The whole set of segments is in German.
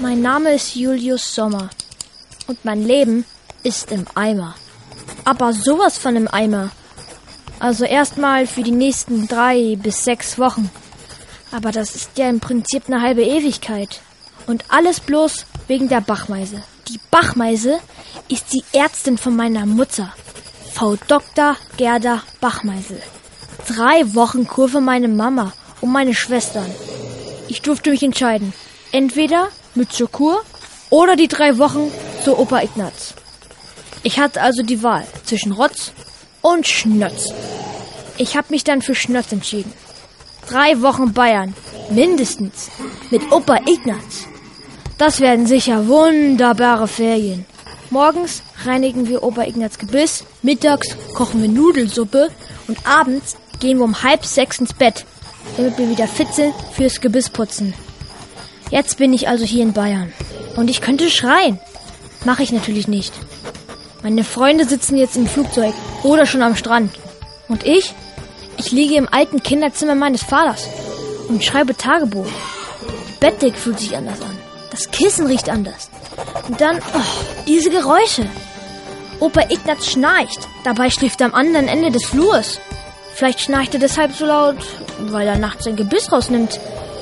Mein Name ist Julius Sommer und mein Leben ist im Eimer. Aber sowas von im Eimer. Also erstmal für die nächsten 3 bis 6 Wochen. Aber das ist ja im Prinzip eine halbe Ewigkeit. Und alles bloß wegen der Bachmeise. Die Bachmeise ist die Ärztin von meiner Mutter, Frau Dr. Gerda Bachmeisel. 3 Wochen Kur für meine Mama und meine Schwestern. Ich durfte mich entscheiden. Entweder mit zur Kur oder die 3 Wochen zu Opa Ignaz. Ich hatte also die Wahl zwischen Rotz und Schnötz. Ich habe mich dann für Schnötz entschieden. 3 Wochen Bayern, mindestens, mit Opa Ignaz. Das werden sicher wunderbare Ferien. Morgens reinigen wir Opa Ignaz Gebiss, mittags kochen wir Nudelsuppe und abends gehen wir um 5:30 ins Bett, damit wir wieder fit sind fürs Gebissputzen. Jetzt bin ich also hier in Bayern und ich könnte schreien. Mache ich natürlich nicht. Meine Freunde sitzen jetzt im Flugzeug oder schon am Strand. Und ich liege im alten Kinderzimmer meines Vaters und schreibe Tagebuch. Die Bettdecke fühlt sich anders an. Das Kissen riecht anders. Und dann, diese Geräusche. Opa Ignaz schnarcht. Dabei schläft er am anderen Ende des Flurs. Vielleicht schnarcht er deshalb so laut, weil er nachts sein Gebiss rausnimmt.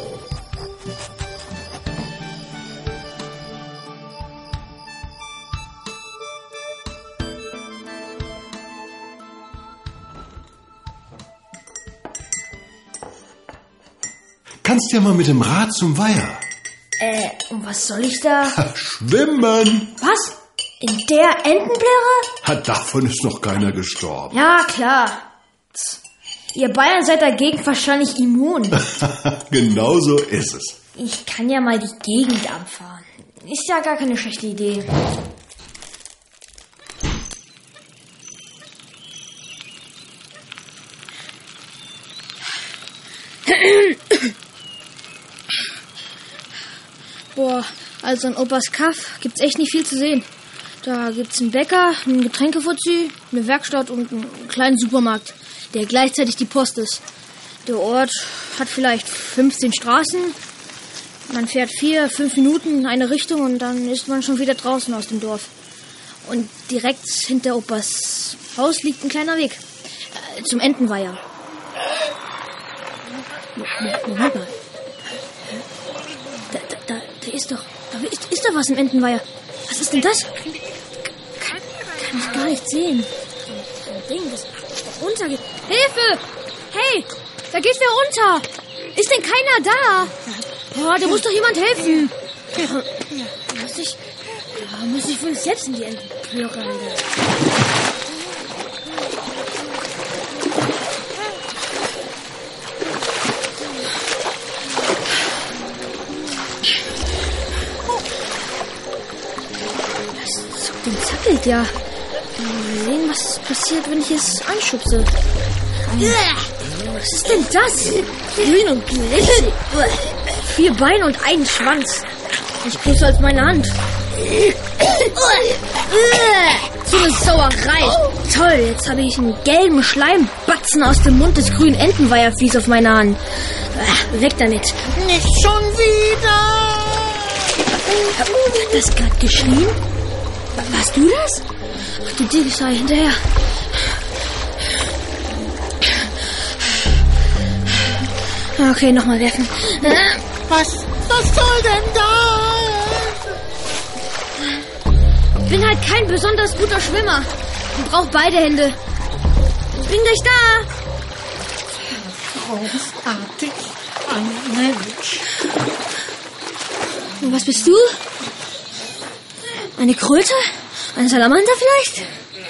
Kannst ja mal mit dem Rad zum Weiher. Und was soll ich da? Schwimmen! Was? In der Entenplärre? Davon ist noch keiner gestorben. Ja, klar. Ihr Bayern seid dagegen wahrscheinlich immun. Genau so ist es. Ich kann ja mal die Gegend abfahren. Ist ja gar keine schlechte Idee. Boah, also in Opas Kaff gibt's echt nicht viel zu sehen. Da gibt's einen Bäcker, einen Getränkefuzzi, eine Werkstatt und einen kleinen Supermarkt, der gleichzeitig die Post ist. Der Ort hat vielleicht 15 Straßen. Man fährt 4-5 Minuten in eine Richtung und dann ist man schon wieder draußen aus dem Dorf. Und direkt hinter Opas Haus liegt ein kleiner Weg zum Entenweiher. Moment mal. Da ist doch was im Entenweiher. Was ist denn das? Kann ich gar nicht sehen. So ein Ding, das runtergeht. Hilfe! Hey, da geht wer runter. Ist denn keiner da? Oh, da muss doch jemand helfen. Muss ich wohl selbst in die Entenplöre rein. Den zackelt ja. Mal sehen, was passiert, wenn ich es anschubse. Was ist denn das? Grün und glitschig. 4 Beine und einen Schwanz. Nicht größer als meine Hand. So eine Sauerei. Toll, jetzt habe ich einen gelben Schleimbatzen aus dem Mund des grünen Entenweiherviehs auf meiner Hand. Weg damit. Nicht schon wieder! Hat das gerade geschrien? Warst du das? Ach, du Dicke sei hinterher. Okay, nochmal werfen. Was soll denn das? Bin halt kein besonders guter Schwimmer. Ich brauche beide Hände. Ich bin gleich da. Großartig. Ein Mensch. Und was bist du? Eine Kröte? Ein Salamander vielleicht?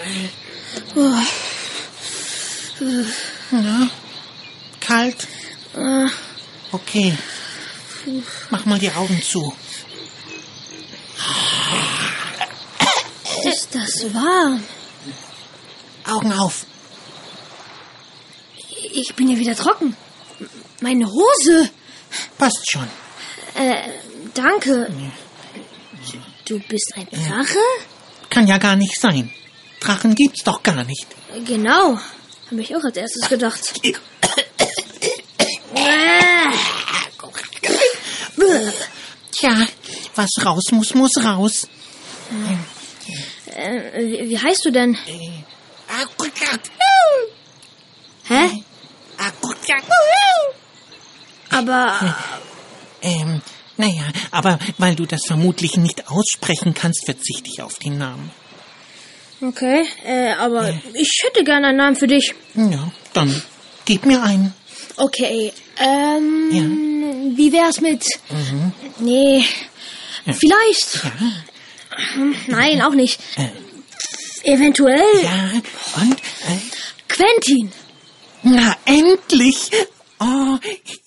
Ja. Kalt? Okay. Mach mal die Augen zu. Ist das warm? Augen auf. Ich bin ja wieder trocken. Meine Hose. Passt schon. Danke. Du bist ein Drache? Kann ja gar nicht sein. Drachen gibt's doch gar nicht. Genau. Habe ich auch als erstes gedacht. Tja, Was raus muss, muss raus. Wie heißt du denn? Hä? Aber... Naja, aber weil du das vermutlich nicht aussprechen kannst, verzichte ich auf den Namen. Okay, aber ich hätte gerne einen Namen für dich. Ja, dann gib mir einen. Okay, wie wär's mit... Nee, vielleicht... Ja, Nein, auch nicht. Eventuell ja, und? Quentin. Na, endlich! Oh,